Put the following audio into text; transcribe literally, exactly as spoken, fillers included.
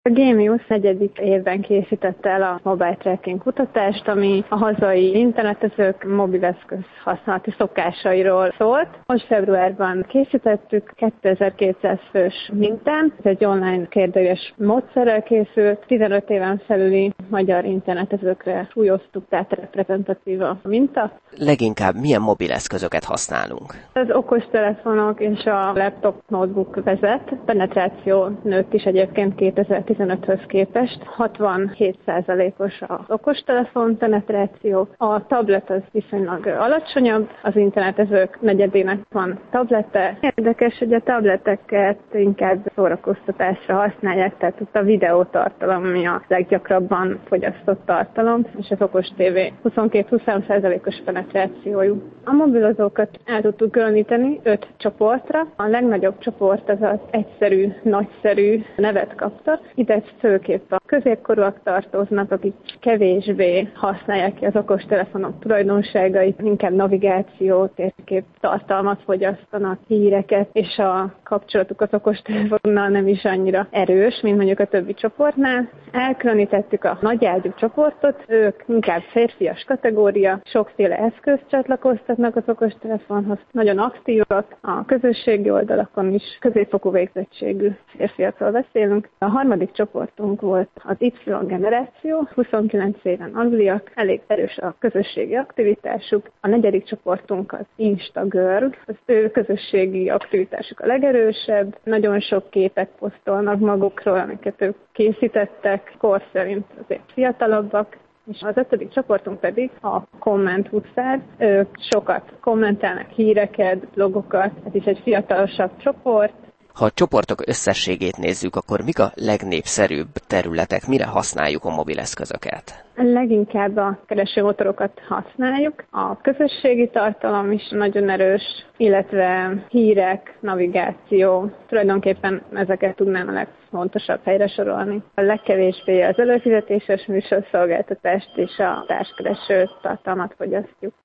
A Gémius negyedik évben készítette el a mobile tracking kutatást, ami a hazai internetezők mobileszköz használati szokásairól szólt. Most februárban készítettük kétezer-kétszáz fős mintán. Ez egy online kérdőíves módszerrel készült. tizenöt éven felüli magyar internetezőkre súlyoztuk, tehát reprezentatív a minta. Leginkább milyen mobileszközöket használunk? Az okostelefonok és a laptop notebook vezet. Penetráció nőtt is egyébként kétezer-tizenöthöz képest. hatvanhét százalékos az okostelefon penetráció. A tablet az viszonylag alacsonyabb, az internetezők negyedének van tablete. Érdekes, hogy a tableteket inkább szórakoztatásra használják, tehát ott a videótartalom, ami a leggyakrabban fogyasztott tartalom, és az okos tévé huszonkettő-huszonhárom százalékos penetrációjú. A mobilozókat el tudtuk különíteni öt csoportra. A legnagyobb csoport az az egyszerű, nagyszerű nevet kapta. Ide főképp a középkorúak tartoznak, akik kevésbé használják ki az okostelefonok tulajdonságait, inkább navigációt, térkép tartalmat fogyasztanak, híreket, és a kapcsolatuk az okostelefonnal nem is annyira erős, mint mondjuk a többi csoportnál. Elkülönítettük a nagyágyú csoportot, ők inkább férfias kategória, sokféle eszközt csatlakoztatnak az okostelefonhoz, nagyon aktívak, a közösségi oldalakon is középfokú végzettségű férfiakról beszélünk. A harmadik csoportunk volt az Y generáció, huszonkilenc éven aluliak, elég erős a közösségi aktivitásuk. A negyedik csoportunk az Instagirl, az ő közösségi aktivitásuk a legerősebb, nagyon sok képet posztolnak magukról, amiket ők készítettek, kor szerint azért fiatalabbak. És az ötödik csoportunk pedig a komment huszár. Ők sokat kommentelnek híreket, blogokat, ez is egy fiatalosabb csoport. Ha a csoportok összességét nézzük, akkor mik a legnépszerűbb területek, mire használjuk a mobileszközöket? Leginkább a keresőmotorokat használjuk. A közösségi tartalom is nagyon erős, illetve hírek, navigáció. Tulajdonképpen ezeket tudnám a legfontosabb helyre sorolni. A legkevésbé az előfizetéses műsorszolgáltatást és a társkereső tartalmat fogyasztjuk.